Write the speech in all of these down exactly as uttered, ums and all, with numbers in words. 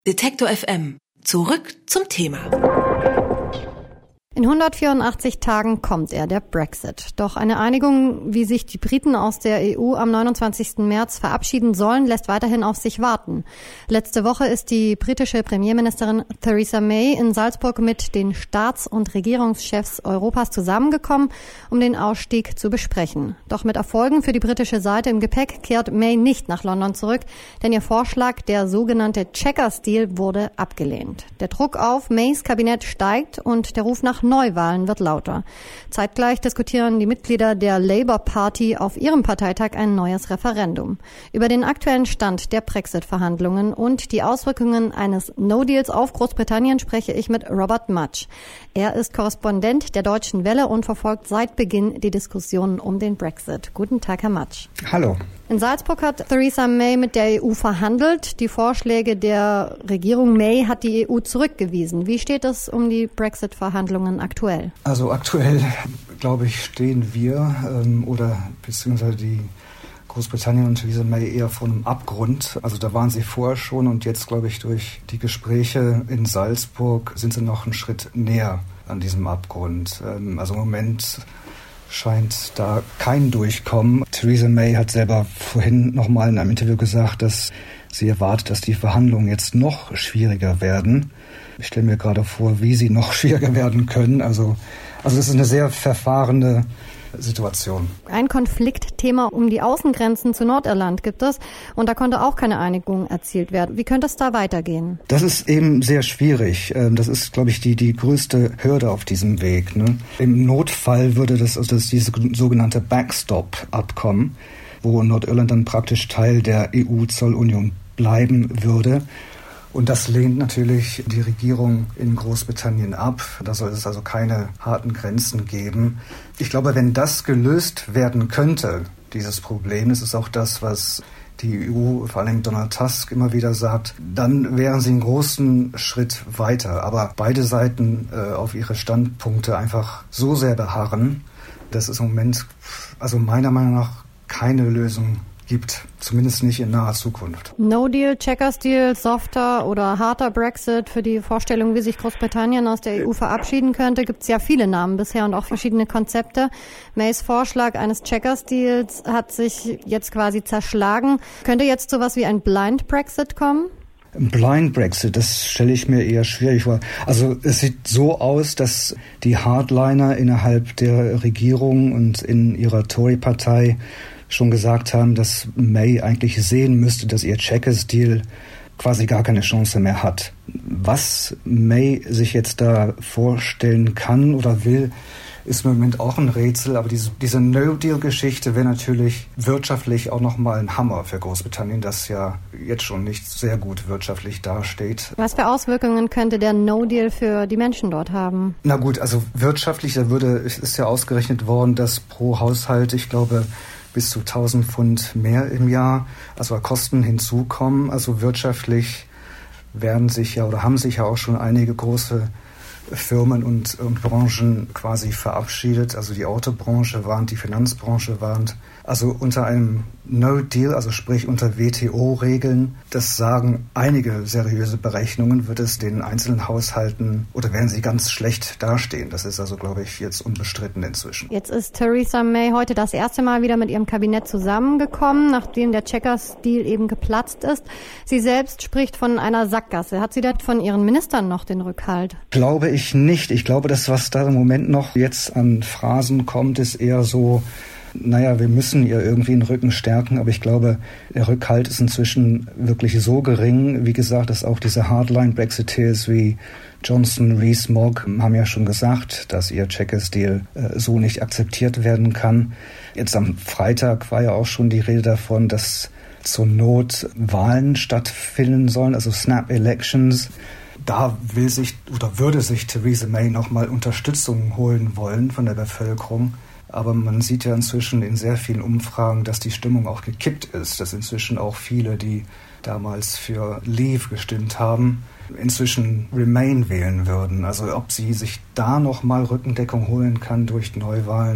Detektor F M. Zurück zum Thema. In hundertvierundachtzig Tagen kommt er, der Brexit. Doch eine Einigung, wie sich die Briten aus der E U am neunundzwanzigsten März verabschieden sollen, lässt weiterhin auf sich warten. Letzte Woche ist die britische Premierministerin Theresa May in Salzburg mit den Staats- und Regierungschefs Europas zusammengekommen, um den Ausstieg zu besprechen. Doch mit Erfolgen für die britische Seite im Gepäck kehrt May nicht nach London zurück, denn ihr Vorschlag, der sogenannte Chequers-Deal, wurde abgelehnt. Der Druck auf Mays Kabinett steigt und der Ruf nach Neuwahlen wird lauter. Zeitgleich diskutieren die Mitglieder der Labour Party auf ihrem Parteitag ein neues Referendum. Über den aktuellen Stand der Brexit-Verhandlungen und die Auswirkungen eines No-Deals auf Großbritannien spreche ich mit Robert Mutch. Er ist Korrespondent der Deutschen Welle und verfolgt seit Beginn die Diskussionen um den Brexit. Guten Tag, Herr Mutch. Hallo. In Salzburg hat Theresa May mit der E U verhandelt. Die Vorschläge der Regierung May hat die E U zurückgewiesen. Wie steht es um die Brexit-Verhandlungen aktuell? Also aktuell, glaube ich, stehen wir ähm, oder beziehungsweise die Großbritannien und Theresa May eher vor einem Abgrund. Also da waren sie vorher schon und jetzt, glaube ich, durch die Gespräche in Salzburg sind sie noch einen Schritt näher an diesem Abgrund. Ähm, also im Moment scheint da kein Durchkommen. Theresa May hat selber vorhin nochmal in einem Interview gesagt, dass sie erwartet, dass die Verhandlungen jetzt noch schwieriger werden. Ich stelle mir gerade vor, wie sie noch schwieriger werden können. Also, also es ist eine sehr verfahrene Situation. Ein Konfliktthema um die Außengrenzen zu Nordirland gibt es und da konnte auch keine Einigung erzielt werden. Wie könnte es da weitergehen? Das ist eben sehr schwierig. Das ist, glaube ich, die, die größte Hürde auf diesem Weg. Ne? Im Notfall würde das, also das dieses sogenannte Backstop-Abkommen, wo Nordirland dann praktisch Teil der E U-Zollunion bleiben würde. Und das lehnt natürlich die Regierung in Großbritannien ab. Da soll es also keine harten Grenzen geben. Ich glaube, wenn das gelöst werden könnte, dieses Problem, das ist auch das, was die E U, vor allem Donald Tusk, immer wieder sagt, dann wären sie einen großen Schritt weiter. Aber beide Seiten äh, auf ihre Standpunkte einfach so sehr beharren, dass es im Moment, also meiner Meinung nach, keine Lösung gibt, zumindest nicht in naher Zukunft. No-Deal, Chequers-Deal, softer oder harter Brexit. Für die Vorstellung, wie sich Großbritannien aus der E U verabschieden könnte, gibt es ja viele Namen bisher und auch verschiedene Konzepte. Mays Vorschlag eines Chequers-Deals hat sich jetzt quasi zerschlagen. Könnte jetzt sowas wie ein Blind Brexit kommen? Ein Blind Brexit, das stelle ich mir eher schwierig vor. Also es sieht so aus, dass die Hardliner innerhalb der Regierung und in ihrer Tory-Partei schon gesagt haben, dass May eigentlich sehen müsste, dass ihr Chequers-Deal quasi gar keine Chance mehr hat. Was May sich jetzt da vorstellen kann oder will, ist im Moment auch ein Rätsel. Aber diese, diese No-Deal-Geschichte wäre natürlich wirtschaftlich auch nochmal ein Hammer für Großbritannien, das ja jetzt schon nicht sehr gut wirtschaftlich dasteht. Was für Auswirkungen könnte der No-Deal für die Menschen dort haben? Na gut, also wirtschaftlich, da würde, es ist ja ausgerechnet worden, dass pro Haushalt, ich glaube, bis zu tausend Pfund mehr im Jahr, also Kosten hinzukommen. Also wirtschaftlich werden sich ja oder haben sich ja auch schon einige große Firmen und, und Branchen quasi verabschiedet. Also die Autobranche warnt, die Finanzbranche warnt. Also unter einem No-Deal, also sprich unter W T O-Regeln, das sagen einige seriöse Berechnungen, wird es den einzelnen Haushalten oder werden sie ganz schlecht dastehen. Das ist also, glaube ich, jetzt unbestritten inzwischen. Jetzt ist Theresa May heute das erste Mal wieder mit ihrem Kabinett zusammengekommen, nachdem der Chequers-Deal eben geplatzt ist. Sie selbst spricht von einer Sackgasse. Hat sie da von ihren Ministern noch den Rückhalt? Glaube ich nicht. Ich glaube, das, was da im Moment noch jetzt an Phrasen kommt, ist eher so, naja, wir müssen ihr irgendwie den Rücken stärken, aber ich glaube, der Rückhalt ist inzwischen wirklich so gering. Wie gesagt, dass auch diese Hardline-Brexiteers wie Johnson, Rees-Mogg haben ja schon gesagt, dass ihr Chequers-Deal äh, so nicht akzeptiert werden kann. Jetzt am Freitag war ja auch schon die Rede davon, dass zur Not Wahlen stattfinden sollen, also Snap-Elections. Da will sich oder würde sich Theresa May nochmal Unterstützung holen wollen von der Bevölkerung. Aber man sieht ja inzwischen in sehr vielen Umfragen, dass die Stimmung auch gekippt ist. Dass inzwischen auch viele, die damals für Leave gestimmt haben, inzwischen Remain wählen würden. Also ob sie sich da nochmal Rückendeckung holen kann durch Neuwahlen,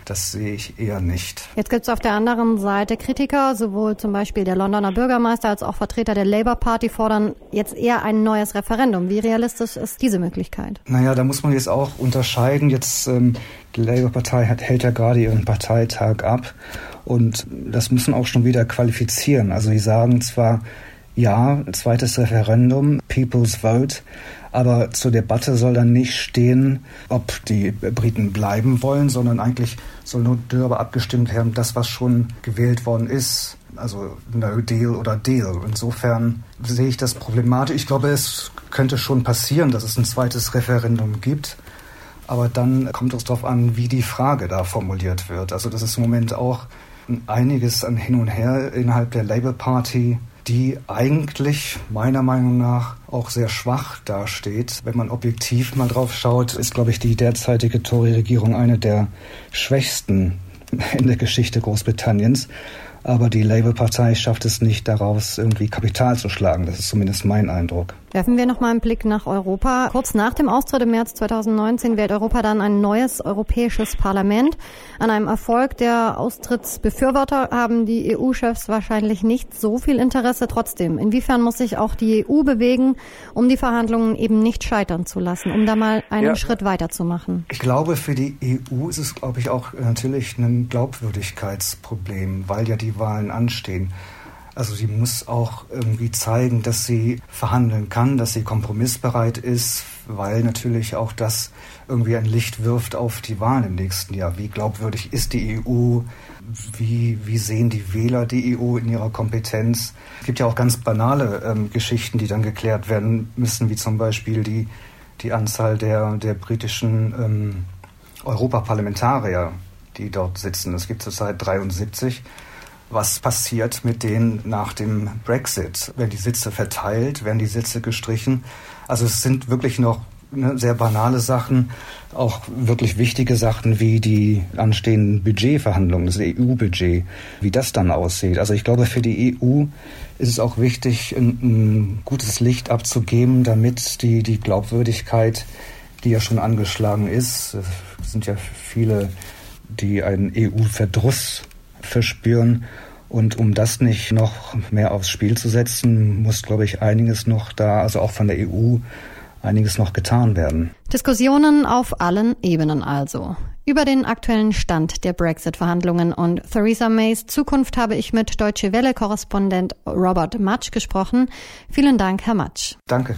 Das sehe ich eher nicht. Jetzt gibt es auf der anderen Seite Kritiker, sowohl zum Beispiel der Londoner Bürgermeister als auch Vertreter der Labour Party fordern jetzt eher ein neues Referendum. Wie realistisch ist diese Möglichkeit? Naja, da muss man jetzt auch unterscheiden. Jetzt ähm, die Labour-Partei hat, hält ja gerade ihren Parteitag ab und das müssen auch schon wieder qualifizieren. Also sie sagen zwar, ja, zweites Referendum, People's Vote, aber zur Debatte soll dann nicht stehen, ob die Briten bleiben wollen, sondern eigentlich soll nur darüber abgestimmt werden, das, was schon gewählt worden ist. Also No Deal oder Deal. Insofern sehe ich das problematisch. Ich glaube, es könnte schon passieren, dass es ein zweites Referendum gibt. Aber dann kommt es darauf an, wie die Frage da formuliert wird. Also das ist im Moment auch einiges an Hin und Her innerhalb der Labour Party, die eigentlich meiner Meinung nach auch sehr schwach dasteht. Wenn man objektiv mal drauf schaut, ist, glaube ich, die derzeitige Tory-Regierung eine der schwächsten in der Geschichte Großbritanniens. Aber die Labour-Partei schafft es nicht, daraus irgendwie Kapital zu schlagen. Das ist zumindest mein Eindruck. Werfen wir noch mal einen Blick nach Europa. Kurz nach dem Austritt im März zweitausendneunzehn wählt Europa dann ein neues europäisches Parlament. An einem Erfolg der Austrittsbefürworter haben die E U-Chefs wahrscheinlich nicht so viel Interesse. Trotzdem, inwiefern muss sich auch die E U bewegen, um die Verhandlungen eben nicht scheitern zu lassen, um da mal einen ja. Schritt weiterzumachen? Ich glaube, für die E U ist es, glaube ich, auch natürlich ein Glaubwürdigkeitsproblem, weil ja die Wahlen anstehen. Also sie muss auch irgendwie zeigen, dass sie verhandeln kann, dass sie kompromissbereit ist, weil natürlich auch das irgendwie ein Licht wirft auf die Wahlen im nächsten Jahr. Wie glaubwürdig ist die E U? Wie, wie sehen die Wähler die E U in ihrer Kompetenz? Es gibt ja auch ganz banale ähm, Geschichten, die dann geklärt werden müssen, wie zum Beispiel die, die Anzahl der, der britischen ähm, Europaparlamentarier, die dort sitzen. Es gibt zurzeit dreiundsiebzig. Was passiert mit denen nach dem Brexit? Werden die Sitze verteilt? Werden die Sitze gestrichen? Also es sind wirklich noch ne, sehr banale Sachen, auch wirklich wichtige Sachen wie die anstehenden Budgetverhandlungen, das E U-Budget, wie das dann aussieht. Also ich glaube, für die E U ist es auch wichtig, ein, ein gutes Licht abzugeben, damit die, die Glaubwürdigkeit, die ja schon angeschlagen ist, es sind ja viele, die einen E U-Verdruss verspüren. Und um das nicht noch mehr aufs Spiel zu setzen, muss, glaube ich, einiges noch da, also auch von der E U, einiges noch getan werden. Diskussionen auf allen Ebenen also. Über den aktuellen Stand der Brexit-Verhandlungen und Theresa Mays Zukunft habe ich mit Deutsche Welle-Korrespondent Robert Matsch gesprochen. Vielen Dank, Herr Matsch. Danke.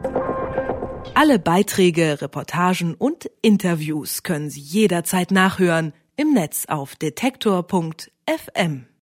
Alle Beiträge, Reportagen und Interviews können Sie jederzeit nachhören im Netz auf detektor punkt f m.